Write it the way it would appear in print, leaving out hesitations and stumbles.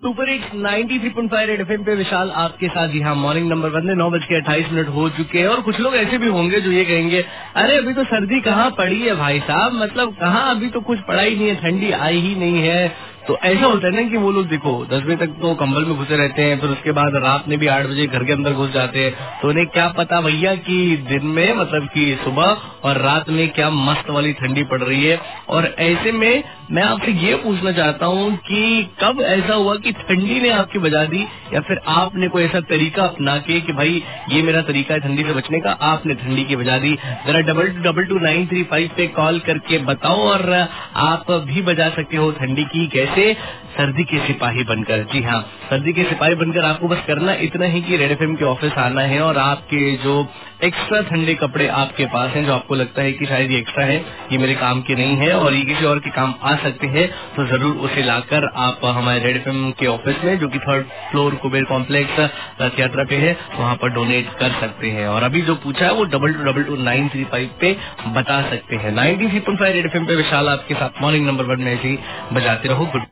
Super hits 93.5 red FM पे विशाल आपके साथ। जी हाँ, मॉर्निंग नंबर 1 में 9:28 हो चुके हैं और कुछ लोग ऐसे भी होंगे जो ये कहेंगे अरे अभी तो सर्दी कहाँ पड़ी है भाई साहब, मतलब कहाँ, अभी तो कुछ पड़ा ही नहीं है, ठंडी आई ही नहीं है। तो ऐसा होता है ना कि वो लोग देखो 10 बजे तक तो कंबल में घुसे रहते हैं, फिर उसके बाद रात में भी 8 बजे घर के अंदर घुस जाते हैं। तो उन्हें क्या पता भैया कि दिन में मतलब कि सुबह और रात में क्या मस्त वाली ठंडी पड़ रही है। और ऐसे में मैं आपसे ये पूछना चाहता हूँ कि कब ऐसा हुआ कि ठंडी ने आपकी बजा दी, या फिर आपने कोई ऐसा तरीका अपना के कि भाई ये मेरा तरीका है ठंडी से बचने का, आपने ठंडी की बजा दी। जरा 22222935 पे कॉल करके बताओ और आप भी बजा सकते हो ठंडी की, कैसे? सर्दी के सिपाही बनकर। जी हाँ, सर्दी के सिपाही बनकर आपको बस करना इतना ही कि रेड एफएम के ऑफिस आना है और आपके जो एक्स्ट्रा ठंडे कपड़े आपके पास हैं, जो आपको लगता है कि शायद ये एक्स्ट्रा है, ये मेरे काम के नहीं है और ये किसी और के काम आ सकते हैं, तो जरूर उसे लाकर आप हमारे रेड एफएम के ऑफिस में, जो कि 3rd फ्लोर कुबेर कॉम्प्लेक्स रथ यात्रा पे है, वहाँ पर डोनेट कर सकते हैं। और अभी जो पूछा है वो 22222935 पे बता सकते हैं। 93.5 रेड एफएम पे विशाल आपके साथ मॉर्निंग नंबर 1 में ऐसे ही बजाते रहो। गुड